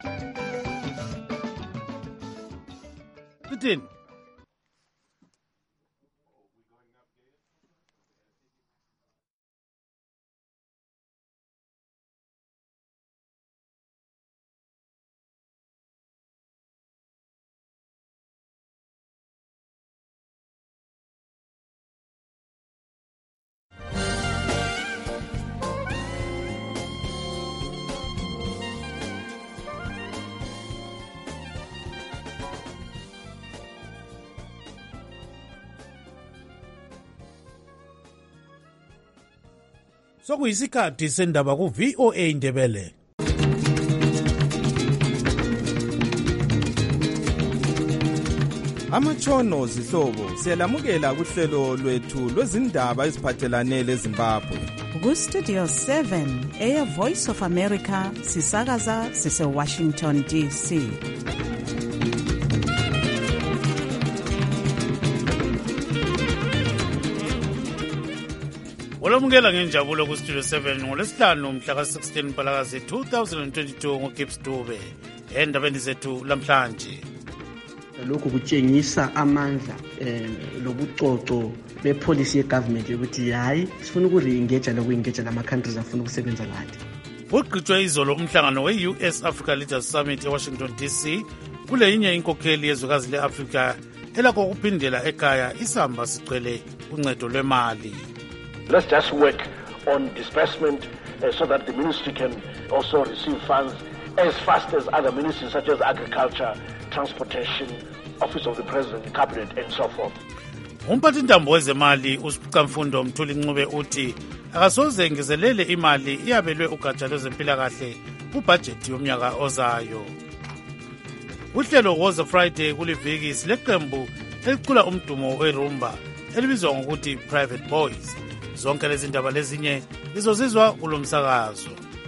Kuthini? Sokuyisikhathi sendaba ku VOA Indebele. Amatshono zihlobo siyalamukela kuhlelo lwethu lwezindaba eziphathelane leZimbabwe. Ku Studio 7 Air Voice of America sisakaza sise Washington DC. Olamukela ngenjabulo ku Studio 7 ngolesihlanu mhla ka-16 Mpalakazi 2022 ngoGibbs Dube. Endabeni zethu lamhlanje. Lokhu kutshengisa amandla lobucoco bepolicy yegovernment yokuthi hayi sifuna ukuri-engage loku-engage lama-countries afuna ukusebenza lathi. Ugqitshwe izolo umhlangano we-US Africa Leaders Summit eWashington DC kule yinye inkokheli yezwekazi le-Afrika elakho ukuphindela ekhaya isamba sigcwele uncedo lwemali. Let's just work on disbursement so that the ministry can also receive funds as fast as other ministries such as agriculture, transportation, office of the president, cabinet and so forth. Umphathintambo wezemali uSiphicamfundo Mthuli Ncube uthi akasoze ngezelele imali iyabelwe ugatsha lwezempilakahle kubhajethi yomnyaka ozayo. Uhlelo Woza Friday kuliviki sileqembu elicula umdumo werumba elibizwa ngokuthi Private Boys. Zonke lezi ndaba lezinye lizozizwa kulomsakazo.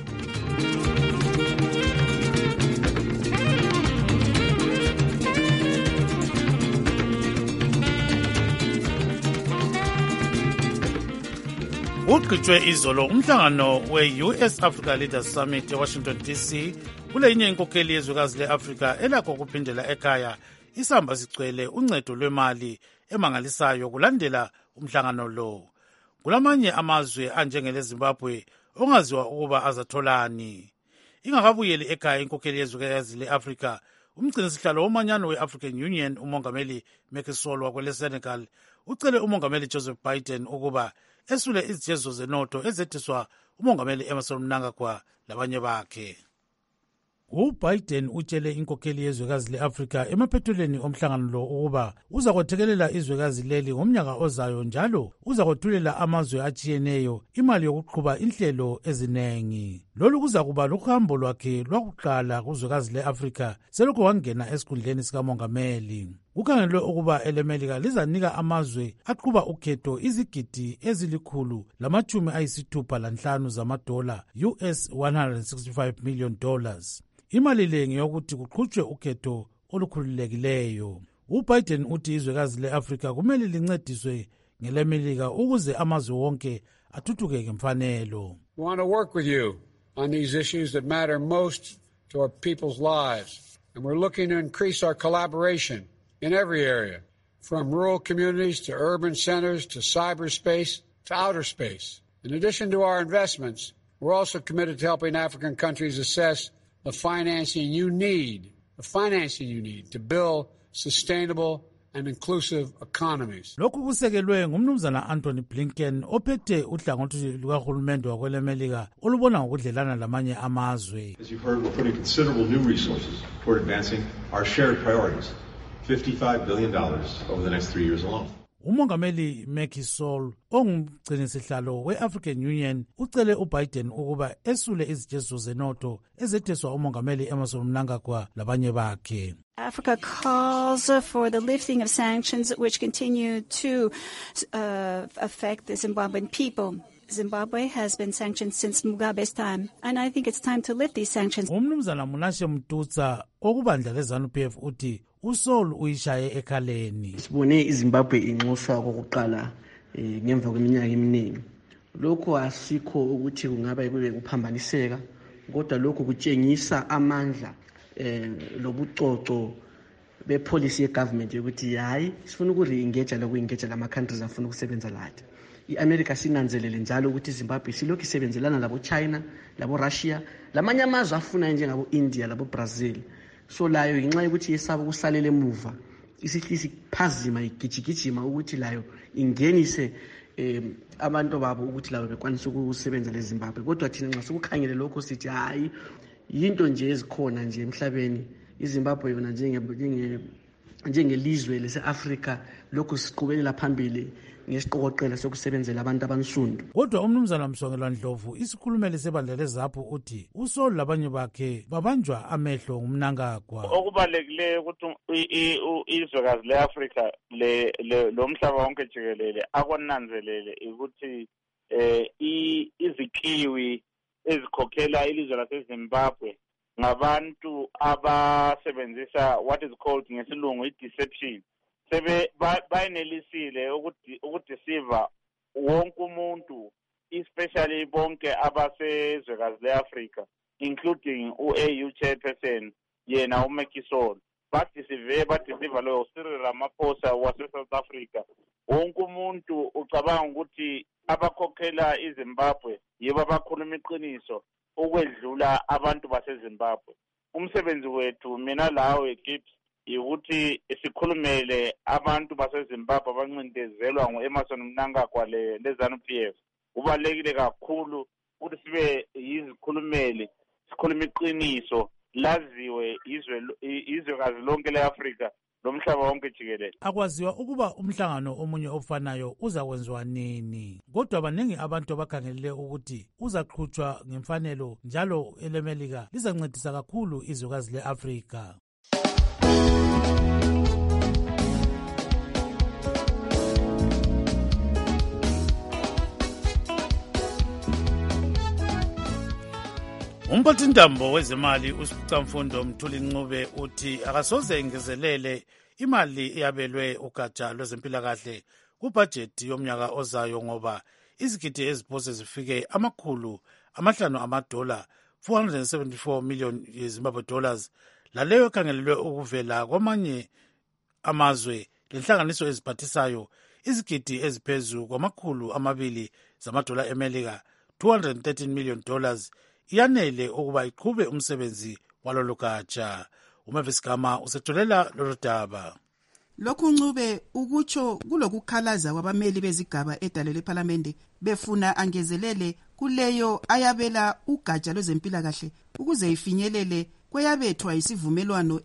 Ugqitshwe izolo umhlangano we-US Africa Leaders Summit eWashington DC kule yinye inkokheli yezwekazi le-Afrika elakho ukuphindela ekhaya isamba sigcwele uncedo lwemali emangalisayo kulandela umhlangano lo. Kulamanye amazwe anjengeleZimbabwe ongaziwa ukuba azatholani. Ingakabuyeli ekhaya inkokheli yezwekazi le-Afrika, umgcinisihlalo womanyano we-African Union umongameli Macky Sall wakwele-Senegal ucele umongameli Joseph Biden ukuba esule izijezo zenotho ezetheswa umongameli Emmerson Mnangagwa labanye bakhe. UBiden utshele inkokheli yezwekazi le-Afrika emaphethelweni omhlangano lo ukuba uzakwethekelela izwekazi leli ngomnyaka ozayo njalo uzakwethulela amazwe atshiyeneyo imali yokuqhuba inhlelo ezinengi. Lolu kuzakuba luhambo lwakhe lwakuqala kuzwekazi le-Afrika selokhu wangena esikhundleni sikamongameli. Kukhangelwe ukuba elemelika lizanika amazwe aqhuba ukhetho izigidi $165 zamadola US $165 million. Imali le ngeyokuthi kuqhutshwe ukhetho olukhululekileyo. UBiden uthi izwekazi le-Afrika kumele lincediswe ngelemelika ukuze amazwe wonke athuthuke ngemfanelo. We want to work with you on these issues that matter most to our people's lives, and we're looking to increase our collaboration in every area, from rural communities to urban centers to cyberspace to outer space. In addition to our investments, we're also committed to helping African countries assess the financing you need to build sustainable and inclusive economies. Lokhu kusekelwe ngumnumzana Anthony Blinken ophethe uhlangothi lukahulumende wakwelemelika olubona ngokudlelana lamanye amazwe. As you've heard, we're putting considerable new resources toward advancing our shared priorities, $55 billion over the next 3 years alone. Umongameli Macky Sall ongumgcinisihlalo we-African Union ucele uBiden ukuba esule izijezo zenotho ezetheswa umongameli Emmerson Mnangagwa labanye bakhe. Africa calls for the lifting of sanctions which continue to affect the Zimbabwean people. Zimbabwe has been sanctioned since Mugabe's time, and I think it's time to lift these sanctions. Umnumzana Munashe Mtutsa okubandla leZANU-PF uthi uSol uyishaye ekhaleni. Sibone iZimbabwe inxuswa kokuqala ngemva kweminyaka eminingi. Lokho asikho ukuthi kungaba kube kuphambaniseka, kodwa lokho kutshengisa amandla lobucoco bepolicy yegovernment yokuthi hayi sifuna ukuri-engage loku-engage lama-countries afuna ukusebenza lathi. I-America sinanzelele njalo ukuthi iZimbabwe silokhu isebenzelana labo-China, labo-Russia, lamanye amazwe afuna njengabo-India, labo-Brazil. So layo ngenxa yokuthi yesaba ukusalela emuva, isihlisi phazima igijigijima ukuthi layo ingenise abantu babo ukuthi lawo bekwanisa ukusebenza leZimbabwe. Kodwa thina nxa sokukhangele lokho sithi hayi yinto nje ezikhona nje emhlabeni. iZimbabwe yona njengelizwe lase-Afrika lokhu siqhubekela phambili ngesiqokoqela sokusebenzela abantu abansundu. Kodwa umnumzana Msongelwa Ndlovu, isikhulumeli sebandla leZAPU, uthi uSoli labanye bakhe babanjwa amehlo ngumnangagwa. Okubalekile ukuthi izwekazi le-Afrika lo mhlaba wonke jikelele akonanzelele ukuthi izikiwi ezikhokhela ilizwe laseZimbabwe ngabantu abasebenzisa what is called ngesilungu i-deception. Bayenelisile ukudeceiva wonke umuntu, especially bonke abasezwekazi le-Afrika, including u-AU chairperson yena uMacky Sall. Badeceiva lo Cyril Ramaphosa wase-South Africa. Wonke umuntu ucabanga ukuthi abakhokhela iZimbabwe yibo abakhuluma iqiniso ukwedlula abantu baseZimbabwe. Umsebenzi wethu mina lawe Gibbs ukuthi sikhulumele abantu baseZimbabwe abancindezelwa ngu-Emmerson Mnangagwa le-ZANU-PF. Kubalekile kakhulu ukuthi sibe yizikhulumeli, sikhuluma iqiniso, laziwe izwekazi lonke le-Afrika lomhlaba wonke jikelele. Akwaziwa ukuba umhlangano omunye ofanayo uzakwenziwa nini, kodwa baningi abantu abakhangelele ukuthi uzaqhutshwa ngemfanelo njalo elemelika lizancedisa kakhulu izwekazi le-Afrika. Umphathintambo wezemali uSicamfundo Mthuli Ncube uthi akasoze ingezelele imali eyabelwe ugatsha lwezempilakahle kubhajethi yomnyaka ozayo ngoba izigidi eziphose zifike $500 $474 million Zimbabwe dollars laleyo ekhangelelwe ukuvela kwamanye amazwe lenhlanganiso eziphathisayo izigidi eziphezu $200 eMelika $213 million iyanele ukuba iqhube umsebenzi walolu gatsha. Umavis Gama usetholela lolu daba. Lokhu Ncube ukutsho kulokukhalaza kwabameli bezigaba edale leParliament befuna angezelele kuleyo ayabela ugatsha lwezempilakahle ukuze ifinyelele kweyabethwa isivumelwano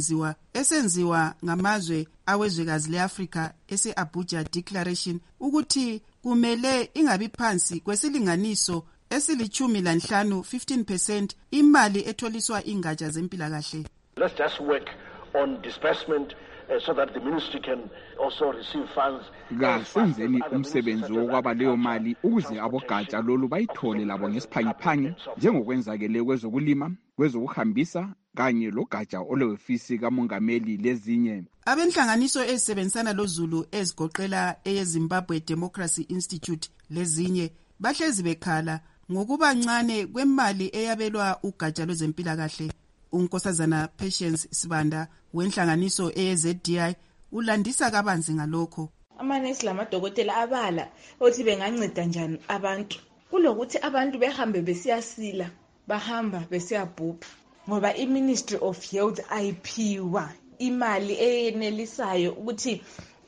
esenziwa ngamazwe awezwekazi leAfrika ese-Abuja Declaration ukuthi kumele ingabi phansi kwesilinganiso esili-15 15% imali etholiswa ingatsha zempilakahle. Let's just work on disbursement so that the ministry can also receive funds. Kasenzeni umsebenzi wokwaba leyo mali ukuze abogatsha lolu bayithole labo ngesiphangiphangi njengokwenzakele kwezokulima, kwezokuhambisa kanye logatsha olwefisi kamongameli lezinye. Abenhlanganiso ezisebenzisana loZulu ezigoqela eyeZimbabwe Democracy Institute lezinye bahlezi bekhala ngokuba ncane kwemali eyabelwa ugatsha lwezempilakahle. uNkosazana Patience Sibanda wenhlanganiso eyeZDI ulandisa kabanzi ngalokho. Amanesi lamadokotela abala othi benganceda njani abantu kulokuthi abantu behambe besiyasila bahamba besiyabhubha ngoba iMinistry of Health ayiphiwa imali eyenelisayo ukuthi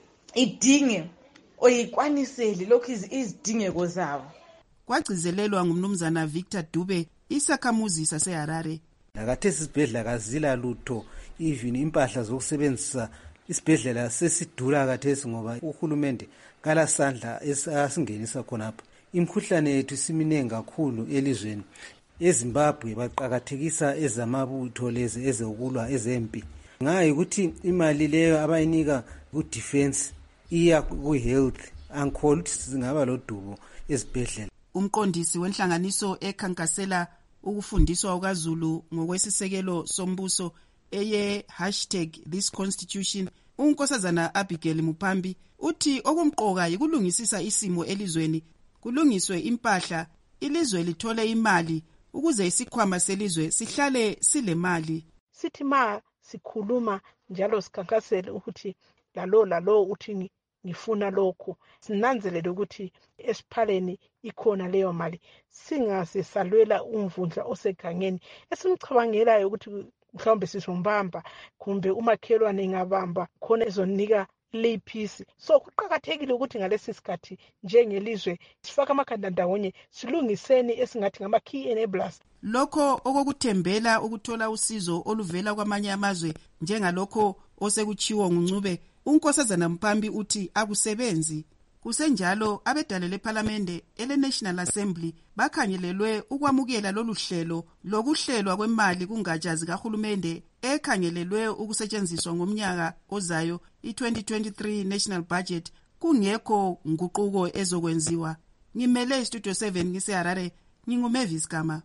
idinge oyikwanisele lokhu izidingeko zabo. Kwagcizelelwa ngumnumzana Victor Dube isakhamuzi saseHarare. Nakathesi isibhedlela kazila lutho, even impahla zokusebenzisa isibhedlela sesidula kathesi ngoba uhulumende kala sandla asingenisa khonapha. Imkhuhlane yethu siminengi kakhulu elizweni. eZimbabwe baqakathekisa ezamabutho lezi ezokulwa ezempi. Ngayi ukuthi imali leyo abayinika ku defense iya ku health angikholwa ukuthi singaba lodubo ezibhedlela. Umqondisi wenhlanganiso ekhankasela ukufundiswa kwaZulu ngokwesisekelo sombuso eye #ThisConstitution uNkosazana Abigail Mupambi uthi okumqoka yikulungisisa isimo elizweni, kulungiswe impahla, ilizwe lithole imali ukuze isikhwama selizwe sihlale sile mali. sithi ma sikhuluma njalo sikhankasele ukuthi lalo uthi ngifuna lokhu, sinanzelele ukuthi esiphaleni ikhona leyo mali, singasesalwela umvundla osegangeni esimcabangelayo ukuthi mhlawumbe sizombamba kumbe umakhelwane ngabamba khona ezonika leyiphisi. So kuqakathekile ukuthi ngalesi sikhathi njengelizwe sifake amakhanda ndawonye, silungiseni esingathi ngama key enablers. Lokho okokuthembela ukuthola usizo oluvela kwamanye amazwe njengalokho osekuchiwo nguNcube, uNkosazana Mpambi uthi akusebenzi. Kusenjalo abedale leParliament ele-National Assembly bakhangelelwe ukwamukela lolu hlelo lokuhlelwa kwemali kungatsha zikahulumende ekhangelelwe ukusetshenziswa ngomnyaka ozayo i-2023 National Budget kungekho nguquko ezokwenziwa. Ngimele iStudio 7 ngiseHarare, nginguMavis Gama.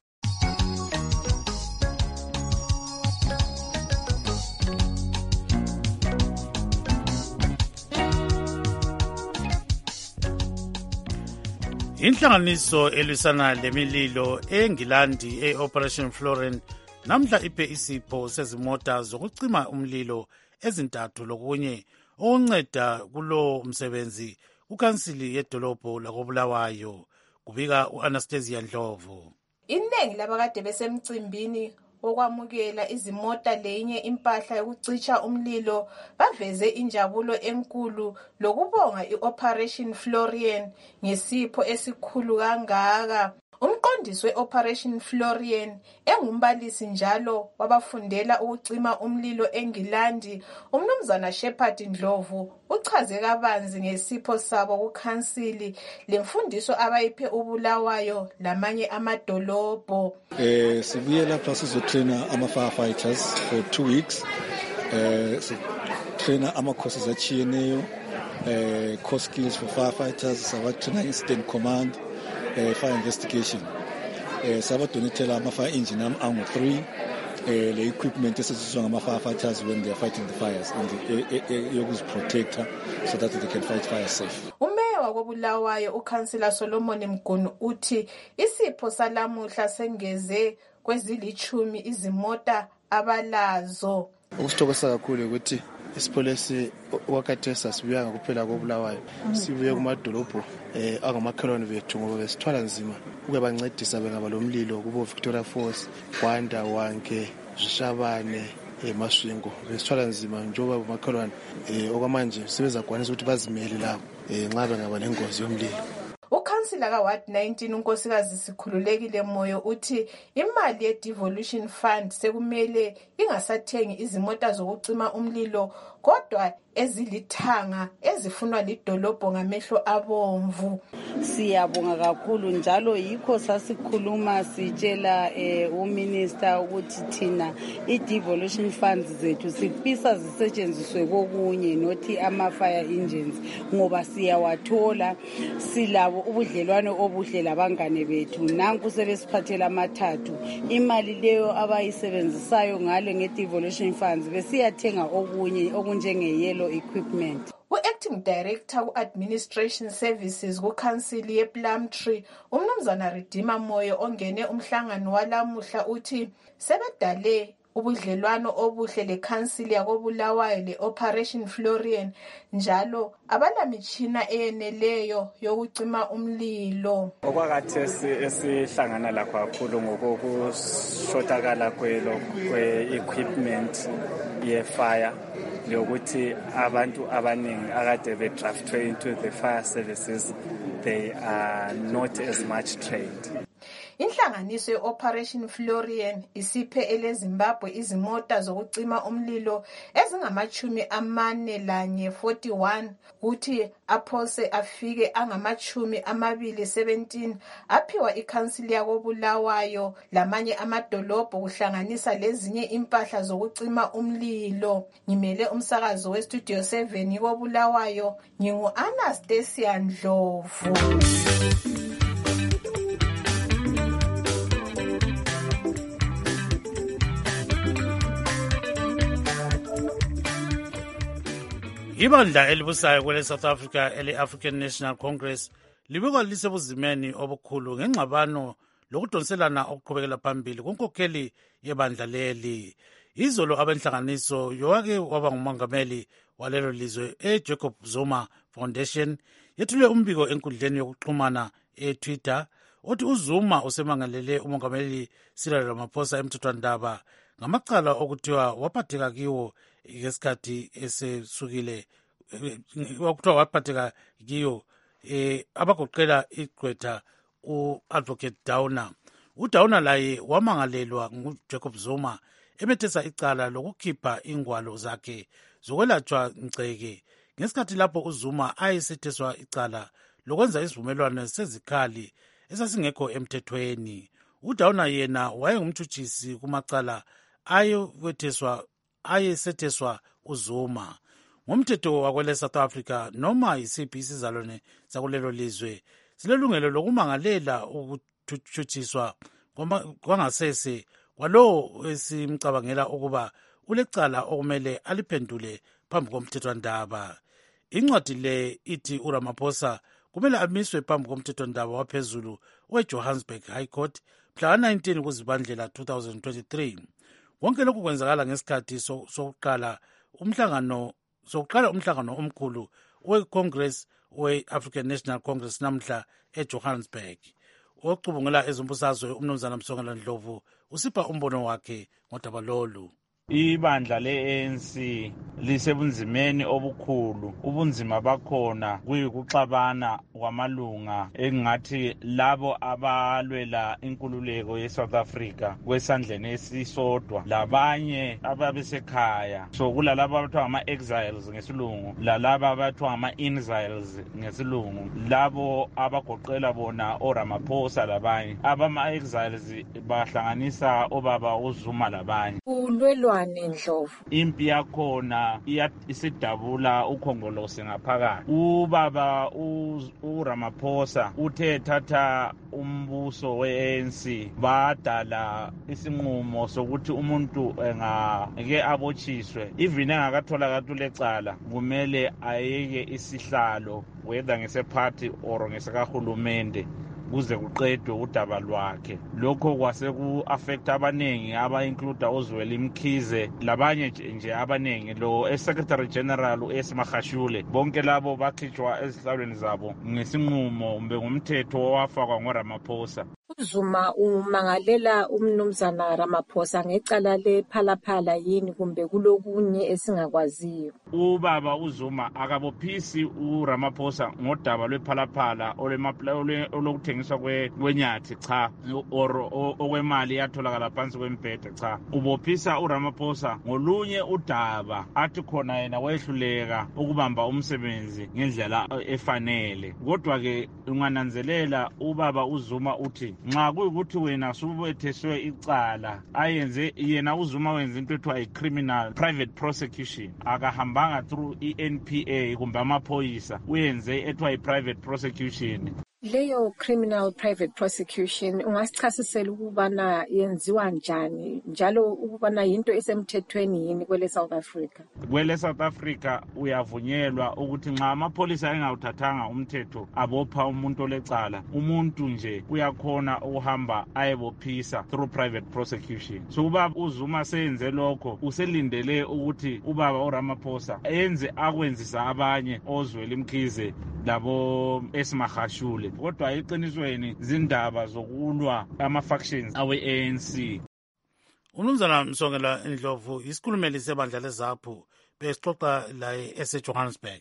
Inhlanganiso elwisana lemililo eNgilandi e-Operation Florence namhla iphe isipho sezimota zokucima umlilo ezintathu lokunye okunceda kulo msebenzi kukansili yedolobho lakoBulawayo, kubika u-Anastasia Ndlovu. Iningi labakade besemcimbini okwamukela izimota lenye impahla yokucisha umlilo baveze injabulo enkulu lokubonga i-Operation Florian ngesipho esikhulu kangaka. Umqondisi we-Operation Florian engumbalisi njalo wabafundela ukucima umlilo eNgilandi, umnumzana Shepherd Ndlovu uchaze kabanzi ngesipho sabo kukhansili lemfundiso abayiphe uBulawayo lamanye amadolobho. Sibuye lapha sizotraina ama-firefighters for 2 weeks. Sitraina ama-courses achiyeneyo, core skills for firefighters, sabatraina incident command, fire investigation. Sabadonetela ama-fire engine angu-3, le equipment esetshenziswa ngama-firefighters when they are fighting the fires and yokuziprotecta so that they can fight fire safe. Umeya wakoBulawayo ukhansila Solomon Mgunu uthi isipho salamuhla sengeze kwezilithumi izimota abalazo. Ukusithokoza kakhulu ukuthi isipho lesi wakhathesi asibuya kuphela koBulawayo, sibuye kumadolobho angamakhelwane bethu ngoba besithwala nzima ukubancedisa bengaba lomlilo kubo Victoria Falls, Gwanda, Wanke, Zishabane, Maswingo. Besithwala nzima njengoba umakhelwane okwamanje sebezakwanisa ukuthi bazimele lapho nxa bengaba lengozi yomlilo. Ukhansila ka-Ward 19 unkosikazi Sikhululekile Moyo uthi imali ye-Devolution Fund sekumele ingasathengi izimota zokucima umlilo kodwa ezilithanga ezifunwa lidolobho ngamehlo abomvu. Siyabonga kakhulu njalo yikho sasikhuluma sitshela uminister ukuthi thina i-devolution funds zethu sifisa zisetshenziswe kokunye nothi ama-fire engines ngoba siyawathola, silabo ubudlelwane obuhle labangane bethu. Nanku sebesiphathela amathathu imali leyo abayisebenzisayo ngale nge-devolution funds besiyathenga okunye okunjenge-yellow equipment. U-Acting Director ku-Administration Services kukhansili ye-Plumtree, umnumzana Redeemer Moyo ongene umhlangano walamuhla uthi sebedale ubudlelwano obuhle lekhansili yakoBulawayo le-Operation Florian njalo abalamitshina eyeneleyo yokucima umlilo. Okwakhathesi esihlangana lakho kakhulu ngokushotakala kwe-equipment ye-fire lokuthi abantu abaningi akade bedraftwe into the fire services, they are not as much trained. Inhlanganiso ye-Operation Florian isiphe eleZimbabwe izimota zokucima umlilo ezingama-41 kuthi aphose afike angama-17 aphiwa ikhansili yakoBulawayo lamanye amadolobho kuhlanganisa lezinye impahla zokucima umlilo. Ngimele umsakazo weStudio 7 koBulawayo, ngingu-Anastasia Ndlovu. Ibandla elibusayo kwele South Africa ele-African National Congress libikwa lisebuzimeni obukhulu ngengxabano lokudonselana okuqhubekela phambili kunkokheli yebandla leli. Izolo abenhlanganiso yowake waba ngumongameli walelo lizwe Jacob Zuma Foundation yethule umbiko enkundleni yokuxhumana eTwitter othi uZuma usemangalele umongameli Cyril Ramaphosa emthethwandaba ngamacala okuthiwa waphatheka kiwo ngesikhathi esesukile okuthiwa waphatheka kiyo abagoqela igqwetha u-Advocate Downer. UDowner laye wamangalelwa nguJacob Zuma emethesa icala lokukhipha ingwalo zakhe zokwelatshwa ngceke ngesikhathi lapho uZuma ayesetheswa icala lokwenza isivumelwano sezikhali esasingekho emthethweni. UDowner yena wayengumtshutshisi kumacala ayesetheswa uZuma. Ngomthetho wakwele South Africa noma yisiphi isizalwane sakulelo lizwe silelungelo lokumangalela ukuthutshiswa kwangasese kwalowo esimcabangela ukuba ulecala okumele aliphendule phambi komthethwandaba. Incwadi le ithi uRamaphosa kumele amiswe phambi komthethwandaba waphezulu weJohannesburg High Court mhla 19 kuZibandlela 2023. Konke lokhu kwenzakala ngesikhathi sokuqala umhlangano omkhulu weCongress we-African National Congress namhla eJohannesburg. Ocubungula ezombusazwe umnumzana Msongela Ndlovu usipha umbono wakhe ngodaba lolu. Ibandla le-ANC lisebunzimeni obukhulu. Ubunzima bakhona kuyikuxabana kwamalunga engathi labo abalwela inkululeko ye-South Africa kwesandleni esisodwa labanye ababesekhaya. So kulalabo abathiwa ngama-exiles ngesilungu lalabo abathiwa ngama-exiles ngesilungu, labo abagoqela bona oRamaphosa labanye. Abama-exiles bahlanganisa obaba uZuma labanye. Ndlovu, impi yakhona isidabula ukhongolose ngaphakathi. Ubaba uRamaphosa uthe thatha umbuso we-ANC badala isinqumo sokuthi umuntu engeke abotshiswe even engakathola lecala kumele ayeke isihlalo whether ngesephathi or ngesikahulumende kuze kuqedwe udaba lwakhe. Lokho kwase ku-affect abanengi aba-include uZweli Mkhize labanye nje abanengi, lo Secretary General uEsmahashule, bonke labo bakhitshwa ezihlalweni zabo ngesinqumo kumbe ngumthetho owafakwa ngoRamaphosa. uZuma umangalela umnumzana Ramaphosa ngecala lephalaphala yini kumbe kulokunye esingakwaziyo? Ubaba uZuma akabophisi uRamaphosa ngodaba lwephalaphala olokuthengiswa kwenyathi cha or okwemali yatholakala phansi kwembhede cha. Ubophisa uRamaphosa ngolunye udaba athi khona yena wehluleka ukubamba umsebenzi ngendlela efanele. Kodwa ke ungananzelela ubaba uZuma uthi nxa kuyikuthi wena subetheswe icala ayenze yena uZuma wenza into ethiwa i-criminal private prosecution, akahambanga through i-NPA kumbe amaphoyisa, uyenze ethiwa i-private prosecution. Leyo criminal private prosecution ungasichasisela ukubana yenziwa njani njalo ukubana yinto esemthethweni yini kwele South Africa? Kwele South Africa uyavunyelwa ukuthi nxa amapholisa engawuthathanga umthetho abopha umuntu olecala, umuntu nje uyakhona ukuhamba ayebophisa through private prosecution. So ubaba uZuma seyenze lokho, uselindele ukuthi ubaba uRamaphosa enze akwenzisa abanye oZweli Mkhize labo Esmahashule. Kodwa iqinisweni zindaba zokulwa ama-factions awe-ANC. Umnumzana Msongela Ndlovu isikhulumeli sebandla leZAPHU besixoxa la eseJohannesburg.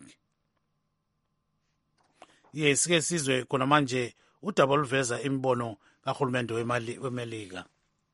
Sike sizwe khona manje udaba oluveza imbono kahulumende weMelika.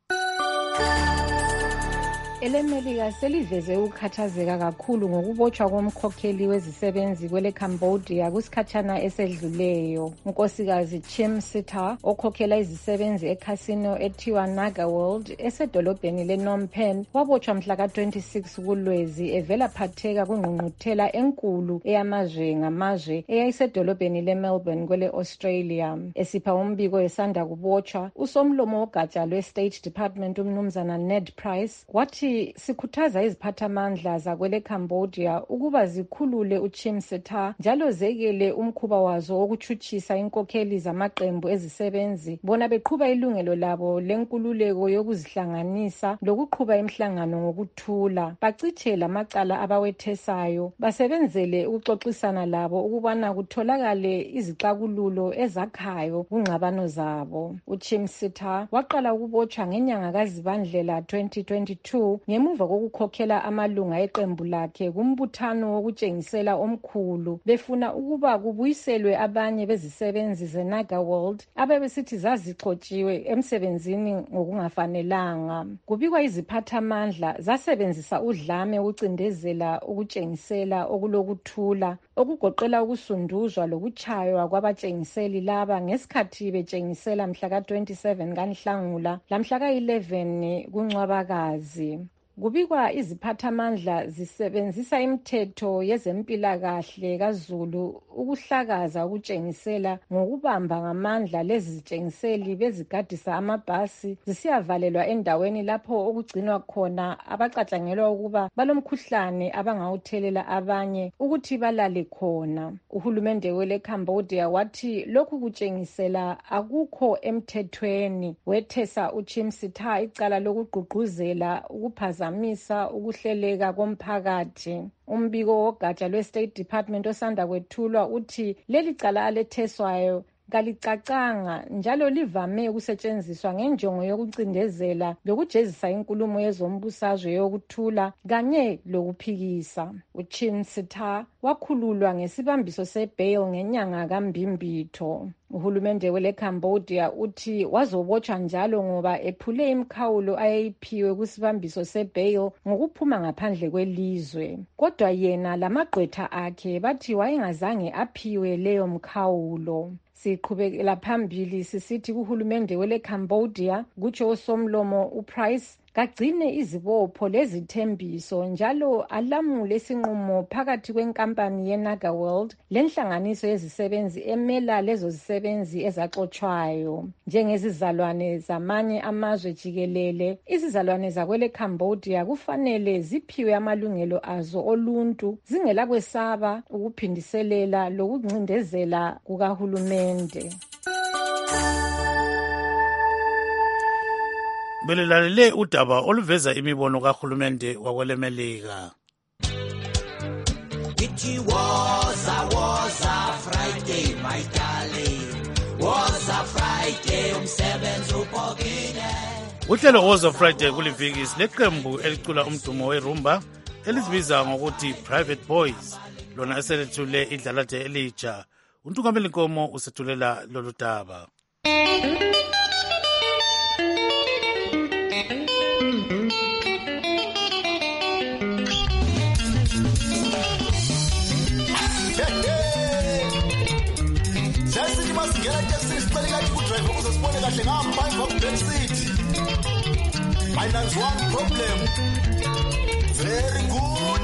EleMelika seliveze ukukhathazeka kakhulu ngokubotshwa komkhokheli wezisebenzi kwele Cambodia kusikhathana esedluleyo. Unkosikazi Chim Sita okhokhela izisebenzi eCasino ethiwa Naga World esedolobheni lePhnom Penh wabotshwa mhla ka-26 kuLwezi evela phatheka kungqungquthela enkulu eyamazwe ngamazwe eyayisedolobheni leMelbourne kwele Australia. Esipha umbiko esanda kubotshwa, usomlomo wogatsha lwe-State Department umnumzana Ned Price wathi wathi sikhuthaza iziphathamandla zakwele Cambodia ukuba zikhulule uChim Seta njalo zekele umkhuba wazo wokutshutshisa inkokheli zamaqembu ezisebenzi bona beqhuba ilungelo labo lenkululeko yokuzihlanganisa lokuqhuba imihlangano ngokuthula. Bacithe lamacala abawethesayo basebenzele ukuxoxisana labo ukubana kutholakale izixakululo ezakhayo kungxabano zabo. uChim Seta waqala ukubotshwa ngenyanga kaZibandlela 2022 ngemuva kokukhokhela amalunga eqembu lakhe kumbuthano wokutshengisela omkhulu befuna ukuba kubuyiselwe abanye bezisebenzi zeNaga World abebesithi zazixotshiwe emsebenzini ngokungafanelanga. Kubikwa iziphathamandla zasebenzisa udlame ukucindezela ukutshengisela okulokuthula okugoqela ukusunduzwa lokutshaywa kwabatshengiseli laba ngesikhathi betshengisela mhla ka-27 kaNhlangula lamhla ka-11 kuNcwabakazi. Kubikwa iziphathamandla zisebenzisa imithetho yezempilakahle kaZulu ukuhlakaza ukutshengisela ngokubamba ngamandla lezi zitshengiseli bezigadisa amabhasi zisiyavalelwa endaweni lapho okugcinwa khona abacatshangelwa ukuba balomkhuhlane abangawuthelela abanye ukuthi balale khona. Uhulumende wele Cambodia wathi lokhu kutshengisela akukho emthethweni. Wethesa uChim Seta icala lokugqugquzela ukuphazamisa ukuhleleka komphakathi. Umbiko wogatsha lwe-State Department osanda kwethulwa uthi leli cala aletheswayo kalicacanga njalo livame ukusetshenziswa ngenjongo yokucindezela lokujezisa inkulumo yezombusazwe yokuthula kanye lokuphikisa. uChim Seta wakhululwa ngesibambiso sebail ngenyanga kaMbimbitho. Uhulumende wele Cambodia uthi wazobotshwa njalo ngoba ephule imikhawulo ayeyiphiwe kusibambiso sebail ngokuphuma ngaphandle kwelizwe. Kodwa yena lamagqwetha akhe bathi wayengazange aphiwe leyo mkhawulo. Siqhubekela phambili sisithi kuhulumende wele Cambodia kutsho usomlomo uPrice kagcine izibopho lezithembiso njalo alamule isinqumo phakathi kwenkampani yeNaga World lenhlanganiso yezisebenzi emela lezo zisebenzi ezaxotshwayo. Njengezizalwane zamanye amazwe jikelele, izizalwane zakwele Cambodia kufanele ziphiwe amalungelo azo oluntu zingela kwesaba ukuphindiselela lokuncindezela kukahulumende. Belilalele udaba oluveza imibono kahulumende wakwelemelika. It was a Friday, my darling. Was a Friday, umsebenzi upokile. Uhlelo was a Friday kuliviki sileqembu elicula umdumo werumba elizibiza ngokuthi Private Boys. Lona eselethule idlalade elitsha. Untungameli Nkomo usethulela lolu daba. Finance one problem. Very good.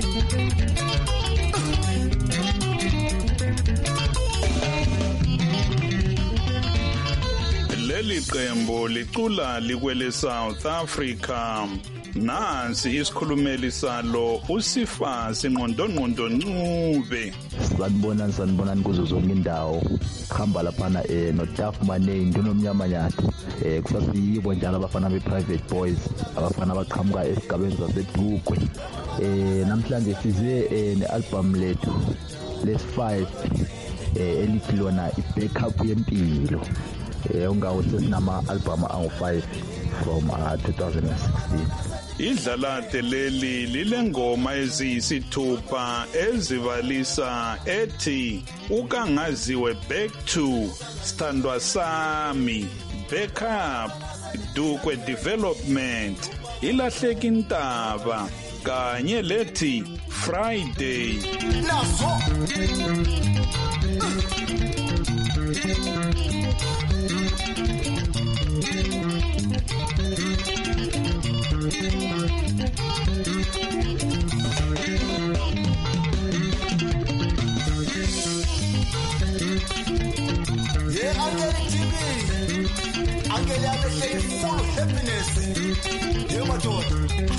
Leli qembu licula likwele South Africa. Nansi isikhulumeli salo uSifasi Nqondonqondo Ncube. Sanibonani kuzo zonke indawo. Khamba laphana noTaf Maneng noMnyama Nyathi. Kusasiyibo njalo abafana bePrivate Boys, abafana abaqhamuka esigabeni saseDukwe. Namhlanje size nealbum lethu les5 elithi lona ibackup yempilo. Ungawo sesinama album angu5 from 2016. Idlalade leli lilengoma eziyisithupha ezibalisa ethi ukangaziwe back to Sithandwa Sami, backup, Dukwe Development, ilahleka intaba kanye lethi Friday. Angela behleli full happiness. Yemadoda.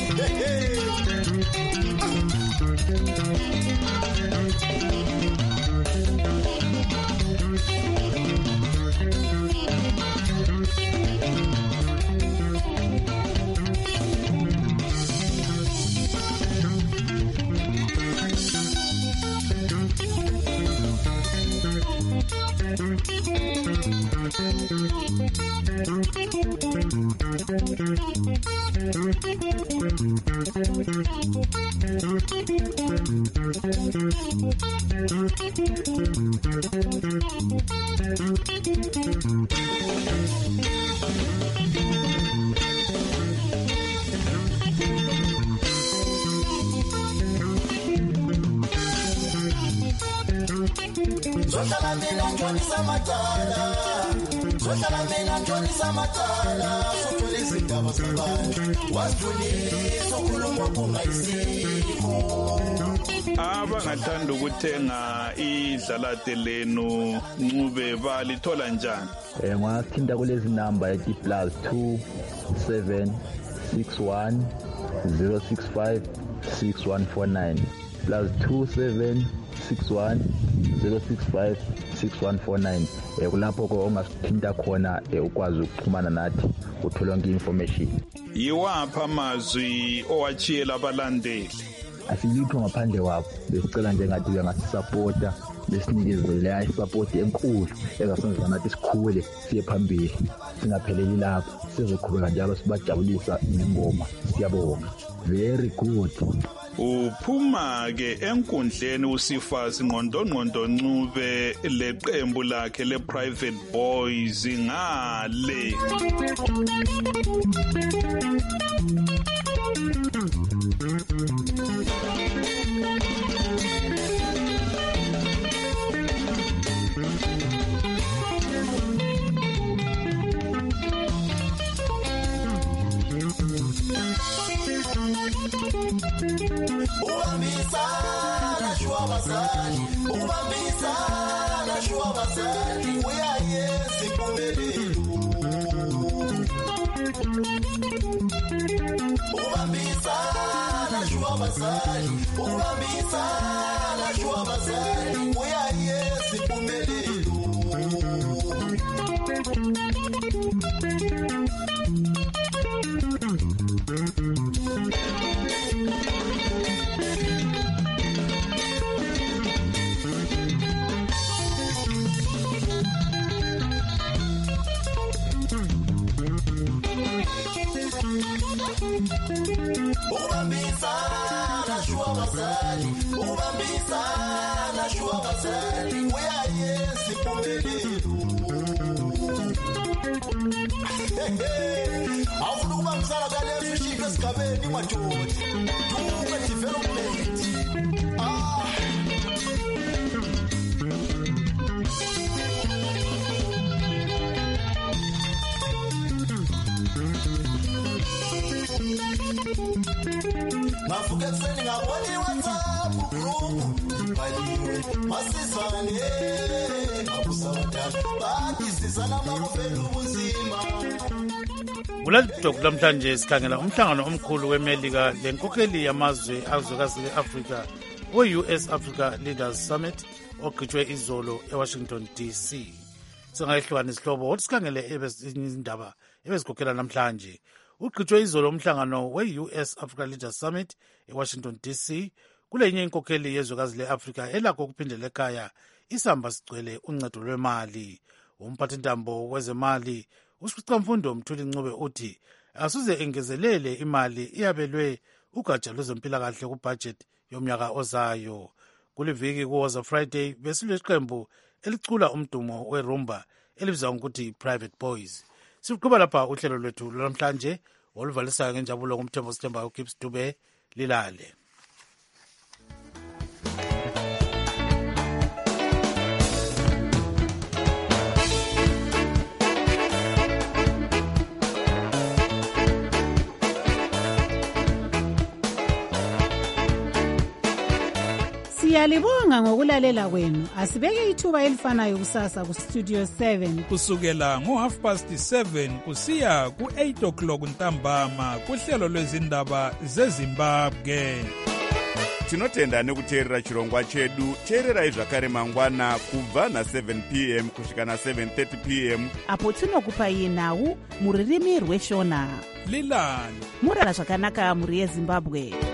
Zohlala mina ngjonisa matala, zohlala mina ngjonisa matala, sothwele izindaba zabantu, wasidlulisa ukhuluma kungayisikho. Abangathanda ukuthenga idlalate lenu Ncube balithola njani? Ngathinta kulezi namba ethi +2 7 61 065 6149 +2 7 61 065 6149. Kulapho ko ongasithinta khona ukwazi ukuxhumana nathi uthola yonke information. Yiwapha amazwi owachiyela abalandeli? Asiyitho ngaphandle kwabo, besicela nje ngathi bangasisupporta, besinikezele support enkulu ezasenza nathi sikhule siye phambili, singapheleli lapho, sizoqhubeka njalo sibajabulisa ingoma. Siyabonga. Very good. Uphuma ke enkundleni uSifazi Ngqondongqondo Ncube leqembu lakhe lePrivate Boys ngale. Ubambisana shwa bazali, ubambisana shwa bazali, uyayeza impumelelo. Ubambisana shwa bazali, ubambisana shwa bazali, uyayeza impumelelo. Ubambisana shwa bazali, ubambisana shwa bazali, uyayeza impumelelo. Awufuna ukubambisana kalezo ushike esigabeni madoda, duke development. Ngavuka ekuseni ngabona iWhatsApp group baliwe masizane abusabadala bathi sizana makuvela ubuzima. Kulalidok lamhlanje sikhangela umhlangano omkhulu weMelika lenkokheli yamazwe azwekazi le-Afrika we-US Africa Leaders Summit ogqitshwe izolo eWashington DC. Singayihlukana isihlobo sikhangele izindaba ebezikhokhela namhlanje. Ugqitshwe izolo umhlangano we-US Africa Leaders Summit eWashington DC kulenye inkokheli yezwekazi le-Afrika elakho ukuphindela ekhaya isamba sigcwele uncedo lwemali. Umphathintambo wezemali uSipicamfundo Mthuli Ncube uthi asuze engezelele imali iyabelwe ugatsha lwezempilakahle kubudget yomnyaka ozayo. Kuliviki kuwoza Friday besileqembu elicula umdumo werumba elibizwa ngokuthi Private Boys. Siqhuba lapha uhlelo lwethu namhlanje oluvalisayo ngenjabulo ngomthembo Sithemba uGibbs Dube lilale. Siyalibonga ngokulalela kwenu. Asibeke ithuba elifanayo kusasa ku Studio 7 kusukela ngo7:30 kusiya ku8:00 ntambama kuhlelo lwezindaba zeZimbabwe. Tinotenda nekuteerera chirongwa chedu. Teererai zvakare mangwana kubva na7 p.m. kusvika na7:30 p.m. apo tinokupai nhau muririmi rweshona. Lilani murara zvakanaka muri yeZimbabwe.